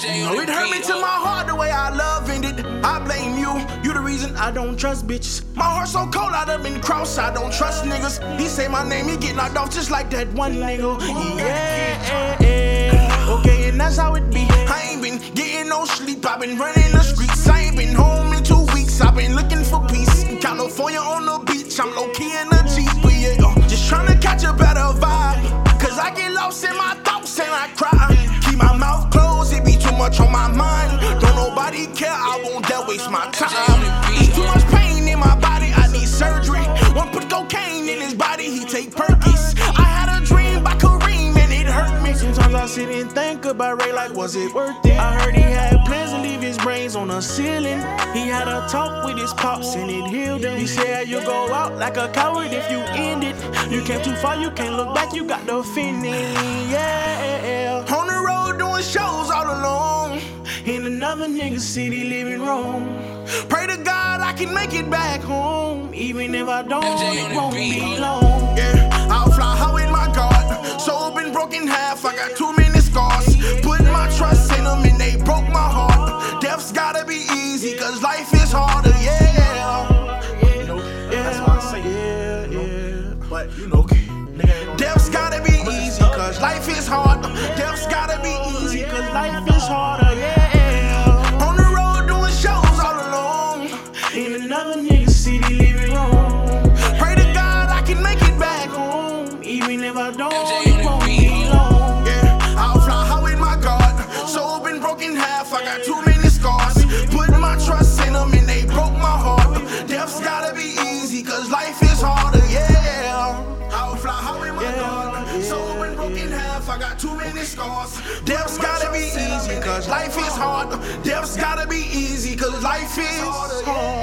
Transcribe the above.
know it hurt me to my heart the way I love ended. I blame you, you the reason I don't trust bitches. My heart so cold, I done been crossed, I don't trust niggas. He say my name, he get knocked off just like that one nigga. Yeah, okay, and that's how it be. I ain't been getting no sleep, I been running the streets. I ain't been home in 2 weeks, I been looking for peace. In California on the beach, I'm low-key in the Jeep. But yeah, just tryna catch a better vibe, cause I get lost in my thoughts and I cry. Keep my mouth closed, it be too much on my mind. Don't nobody care, I won't dare waste my time. It's too much pain in my body, I need surgery. One put cocaine in his body, he take Perkies. I had a dream by Kareem and it hurt me. Sometimes I sit and think about Ray like, was it worth it? I heard he had plans to leave his brains on the ceiling. He had a talk with his pops and it healed him. He said you go out like a coward if you end it. You came too far, you can't look back, you got the finish. Yeah, on the road doing shows all alone, in another nigga city living wrong. Pray to God I can make it back home, even if I don't, it won't be long. Yeah, I'll fly high with my God, soul been broken half, I got too many scars. Put my trust in them and they broke my heart. Death's gotta be easy, cause life is harder, yeah. You know, that's why I say yeah. But you know, death's gotta be easy, cause life is hard. Death's gotta be easy, cause life is harder, yeah. On the road doing shows all alone, in another nigga city living wrong. Pray to God I can make it back home, even if I don't, it won't be long. Yeah, I'll fly high with my God, soul been broken half, I got too many scars. Put my trust in them and they broke my heart. Death's gotta be easy, cause life is harder, yeah. I'll fly high with my God, soul been broken half, I got too many scars. Death's gotta be easy, cause life is hard. Death's gotta be easy, cause life is hard.